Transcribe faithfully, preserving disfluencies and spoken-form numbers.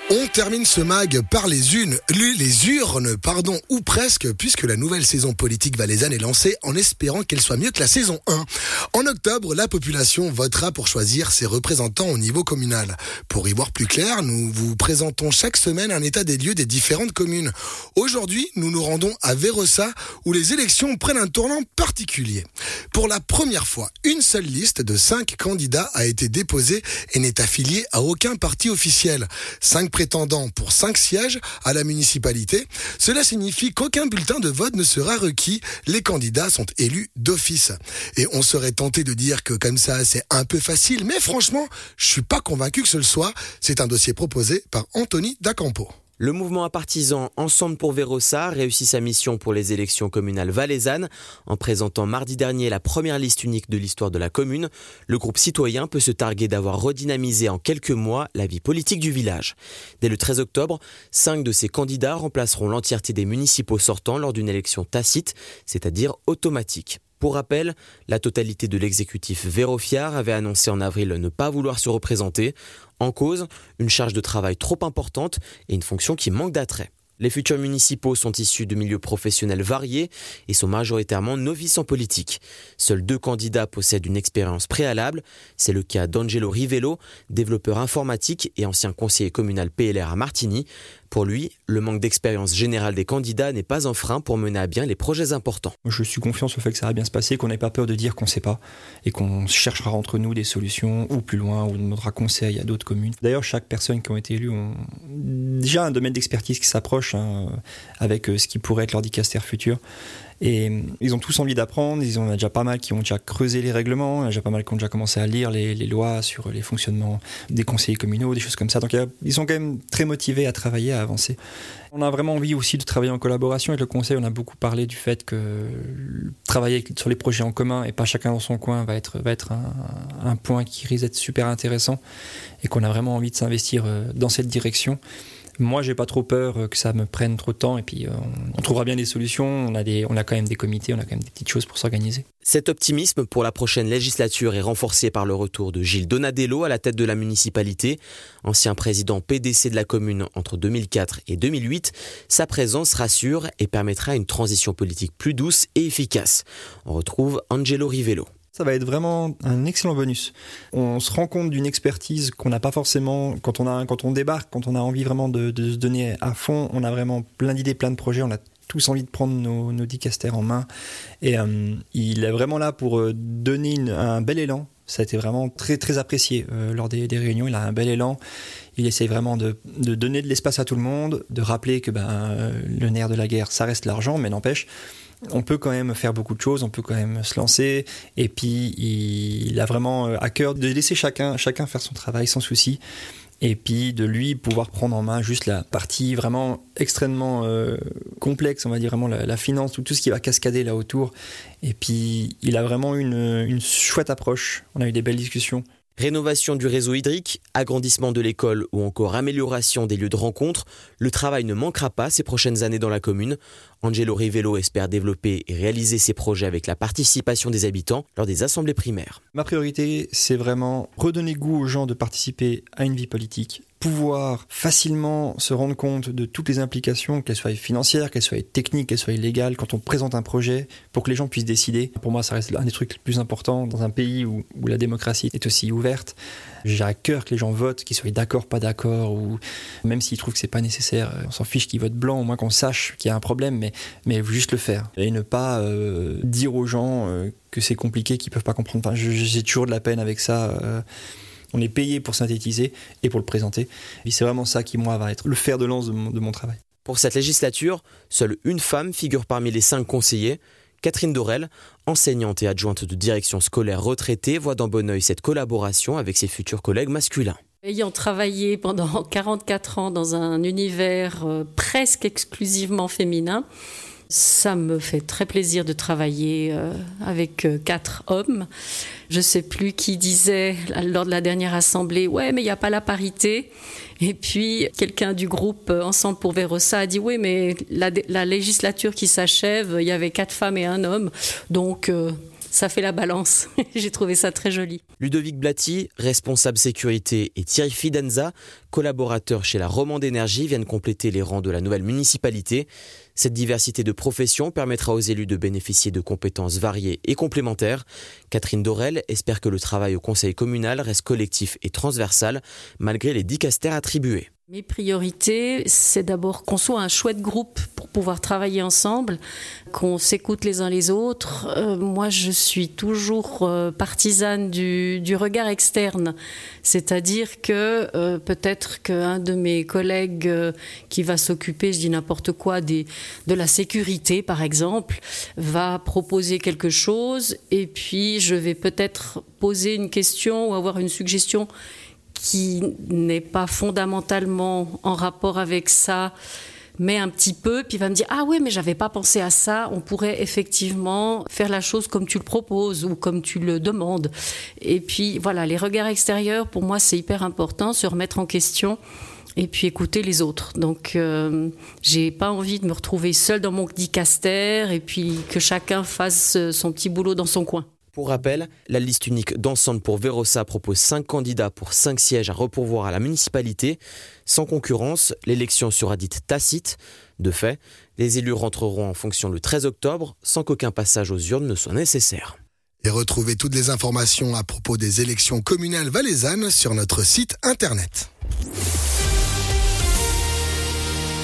On termine ce mag par les unes, les urnes, pardon, ou presque, puisque la nouvelle saison politique valaisanne est lancée en espérant qu'elle soit mieux que la saison un. En octobre, la population votera pour choisir ses représentants au niveau communal. Pour y voir plus clair, nous vous présentons chaque semaine un état des lieux des différentes communes. Aujourd'hui, nous nous rendons à Vérossa, où les élections prennent un tournant particulier. Pour la première fois, une seule liste de cinq candidats a été déposée et n'est affiliée à aucun parti officiel. Cinq prétendants pour cinq sièges à la municipalité. Cela signifie qu'aucun bulletin de vote ne sera requis. Les candidats sont élus d'office. Et on serait tenté de dire que comme ça, c'est un peu facile, mais franchement, je suis pas convaincu que ce le soit. C'est un dossier proposé par Anthony D'Acampo. Le mouvement à partisans Ensemble pour Vérossa réussit sa mission pour les élections communales valaisannes en présentant mardi dernier la première liste unique de l'histoire de la commune. Le groupe citoyen peut se targuer d'avoir redynamisé en quelques mois la vie politique du village. Dès le treize octobre, cinq de ces candidats remplaceront l'entièreté des municipaux sortants lors d'une élection tacite, c'est-à-dire automatique. Pour rappel, la totalité de l'exécutif vérofiard avait annoncé en avril ne pas vouloir se représenter. En cause, une charge de travail trop importante et une fonction qui manque d'attrait. Les futurs municipaux sont issus de milieux professionnels variés et sont majoritairement novices en politique. Seuls deux candidats possèdent une expérience préalable. C'est le cas d'Angelo Rivello, développeur informatique et ancien conseiller communal P L R à Martigny. Pour lui, le manque d'expérience générale des candidats n'est pas un frein pour mener à bien les projets importants. Je suis confiant sur le fait que ça va bien se passer, qu'on n'ait pas peur de dire qu'on ne sait pas et qu'on cherchera entre nous des solutions ou plus loin, ou demandera conseil à d'autres communes. D'ailleurs, chaque personne qui a été élue a déjà un domaine d'expertise qui s'approche hein, avec ce qui pourrait être leur dicaster futur. Et ils ont tous envie d'apprendre, ils ont déjà pas mal qui ont déjà creusé les règlements, il y a déjà pas mal qui ont déjà commencé à lire les, les lois sur les fonctionnements des conseillers communaux, des choses comme ça. Donc ils sont quand même très motivés à travailler, à avancer. On a vraiment envie aussi de travailler en collaboration avec le conseil. On a beaucoup parlé du fait que travailler sur les projets en commun et pas chacun dans son coin va être, va être un, un point qui risque d'être super intéressant et qu'on a vraiment envie de s'investir dans cette direction. Moi, j'ai pas trop peur que ça me prenne trop de temps et puis on, on trouvera bien des solutions. On a, des, on a quand même des comités, on a quand même des petites choses pour s'organiser. Cet optimisme pour la prochaine législature est renforcé par le retour de Gilles Donadello à la tête de la municipalité. Ancien président P D C de la commune entre deux mille quatre et deux mille huit, sa présence rassure et permettra une transition politique plus douce et efficace. On retrouve Angelo Rivello. Ça va être vraiment un excellent bonus. On se rend compte d'une expertise qu'on n'a pas forcément quand on, a, quand on débarque, quand on a envie vraiment de, de se donner à fond. On a vraiment plein d'idées, plein de projets. On a tous envie de prendre nos, nos dicasters en main. Et euh, il est vraiment là pour donner une, un bel élan. Ça a été vraiment très, très apprécié euh, lors des, des réunions. Il a un bel élan. Il essaye vraiment de, de donner de l'espace à tout le monde, de rappeler que ben, euh, le nerf de la guerre, ça reste l'argent, mais n'empêche, on peut quand même faire beaucoup de choses, on peut quand même se lancer. Et puis, il a vraiment à cœur de laisser chacun, chacun faire son travail sans souci. Et puis de lui pouvoir prendre en main juste la partie vraiment extrêmement euh, complexe, on va dire vraiment la, la finance, tout, tout ce qui va cascader là autour. Et puis il a vraiment une, une chouette approche, on a eu des belles discussions. Rénovation du réseau hydrique, agrandissement de l'école ou encore amélioration des lieux de rencontre, le travail ne manquera pas ces prochaines années dans la commune. Angelo Rivello espère développer et réaliser ses projets avec la participation des habitants lors des assemblées primaires. Ma priorité, c'est vraiment redonner goût aux gens de participer à une vie politique, pouvoir facilement se rendre compte de toutes les implications, qu'elles soient financières, qu'elles soient techniques, qu'elles soient légales, quand on présente un projet, pour que les gens puissent décider. Pour moi, ça reste un des trucs les plus importants dans un pays où, où la démocratie est aussi ouverte. J'ai à cœur que les gens votent, qu'ils soient d'accord, pas d'accord, ou même s'ils trouvent que c'est pas nécessaire, on s'en fiche qu'ils votent blanc, au moins qu'on sache qu'il y a un problème, mais, mais juste le faire. Et ne pas euh, dire aux gens euh, que c'est compliqué, qu'ils peuvent pas comprendre. Enfin, j'ai toujours de la peine avec ça. Euh, On est payé pour synthétiser et pour le présenter. Et c'est vraiment ça qui, moi, va être le fer de lance de mon, de mon travail. Pour cette législature, seule une femme figure parmi les cinq conseillers. Catherine Dorel, enseignante et adjointe de direction scolaire retraitée, voit d'un bon œil cette collaboration avec ses futurs collègues masculins. Ayant travaillé pendant quarante-quatre ans dans un univers euh, presque exclusivement féminin, ça me fait très plaisir de travailler euh, avec euh, quatre hommes. Je ne sais plus qui disait lors de la dernière assemblée « Ouais, mais il n'y a pas la parité ». Et puis, quelqu'un du groupe Ensemble pour Vérossa a dit « Oui, mais la, la législature qui s'achève, il y avait quatre femmes et un homme. Donc, euh, ça fait la balance. J'ai trouvé ça très joli. Ludovic Blatti, responsable sécurité, et Thierry Fidenza, collaborateur chez la Romande Énergie, viennent compléter les rangs de la nouvelle municipalité. Cette diversité de professions permettra aux élus de bénéficier de compétences variées et complémentaires. Catherine Dorel espère que le travail au conseil communal reste collectif et transversal, malgré les dicastères attribués. Mes priorités, c'est d'abord qu'on soit un chouette groupe pour pouvoir travailler ensemble, qu'on s'écoute les uns les autres. Euh, moi, je suis toujours euh, partisane du, du regard externe, c'est-à-dire que euh, peut-être qu'un de mes collègues euh, qui va s'occuper, je dis n'importe quoi, des, de la sécurité par exemple, va proposer quelque chose et puis je vais peut-être poser une question ou avoir une suggestion qui n'est pas fondamentalement en rapport avec ça, mais un petit peu, puis il va me dire « Ah oui, mais j'avais pas pensé à ça, on pourrait effectivement faire la chose comme tu le proposes ou comme tu le demandes. » Et puis voilà, les regards extérieurs, pour moi, c'est hyper important, se remettre en question et puis écouter les autres. Donc, euh, j'ai pas envie de me retrouver seule dans mon dicaster et puis que chacun fasse son petit boulot dans son coin. Pour rappel, la liste unique d'Ensemble pour Verossa propose cinq candidats pour cinq sièges à repourvoir à la municipalité. Sans concurrence, l'élection sera dite tacite. De fait, les élus rentreront en fonction le treize octobre sans qu'aucun passage aux urnes ne soit nécessaire. Et retrouvez toutes les informations à propos des élections communales valaisannes sur notre site internet.